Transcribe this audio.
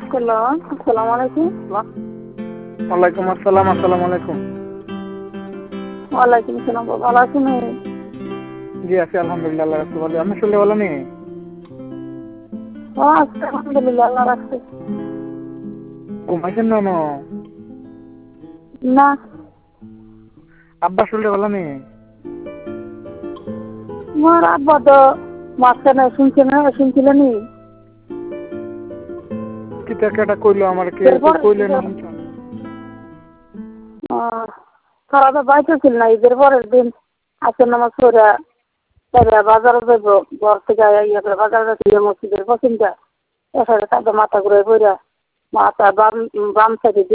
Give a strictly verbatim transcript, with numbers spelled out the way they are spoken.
Hello, আসসালামু আলাইকুম। ওয়ালাইকুম আসসালাম। আসসালামু আলাইকুম। ওয়ালাইকুম আসসালাম। ভালো আছেন? জি আছি আলহামদুলিল্লাহ, আল্লাহ রাখছে ভালো। আপনি শুনলে ভালো নেই? ও আছি আলহামদুলিল্লাহ, আল্লাহ রাখছে। ঘুমাইছেন না? না। আব্বা শুনলে ভালো নেই? আমার আব্বা তো মাঝখানে শুনছে না, শুনছিলেন কিতা কেটা কইলো আমার কি কইলে না? তারা তো বাইতে ছিল না, ঈদের পরের দিন আসর নামাজ পড়ে বাজারে যাইব, ঘর থেকে ইয়ে করে বাজারে ছিল মসজিদের পছন্দটা এখানে তাদের মাথা ঘুরে পড়া মাথা বাম বাম সাইডে